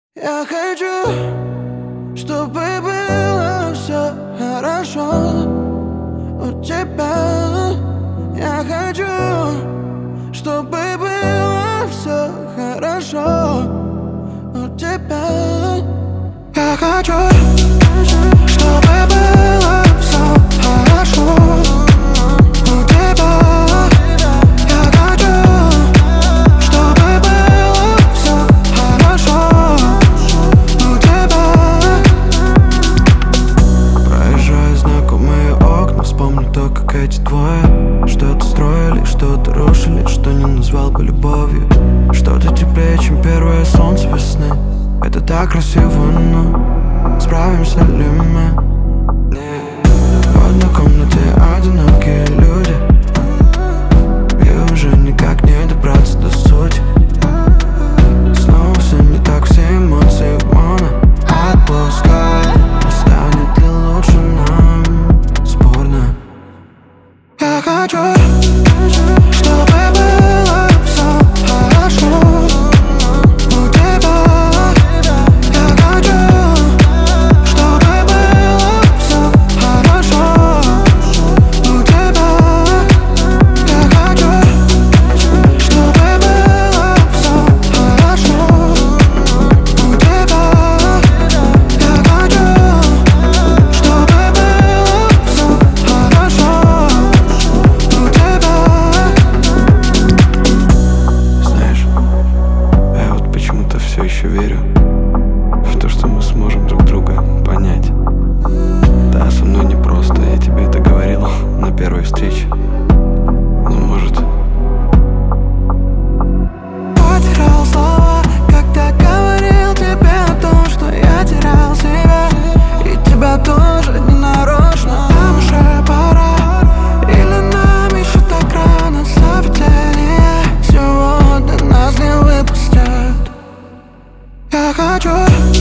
Я хочу, чтобы было все хорошо у тебя. Я хочу, чтобы было все хорошо у тебя. Я хочу, чтобы было все хорошо у тебя. Я хочу, чтобы было все хорошо у тебя. Проезжая знакомые окна, вспомню то, как эти двое что-то строили, что-то рушили, что не назвал бы любовью. Что-то теплее, чем первое солнце весны. Это так красиво, но справимся ли мы? В одной комнате одинокие люди, и уже никак не добраться до сути. Снова все не так, все эмоции в моно. Отпускай, не станет ли лучше нам? Спорно. Я хочу, чтобы было все хорошо у тебя. Я хочу, чтобы было все хорошо у тебя. Я хочу, чтобы было все хорошо у тебя. Я хочу, чтобы было все хорошо у тебя. Знаешь, я вот почему-то все еще верю в то, что мы сможем друг друга понять. Да, со мной непросто, я тебе это говорил на первой встрече. Но может... Потерял слова, когда говорил тебе о том, что я терял себя. И тебя тоже не нарочно. Нам уже пора, или нам еще так рано? Заведение сегодня нас не выпустят. Я хочу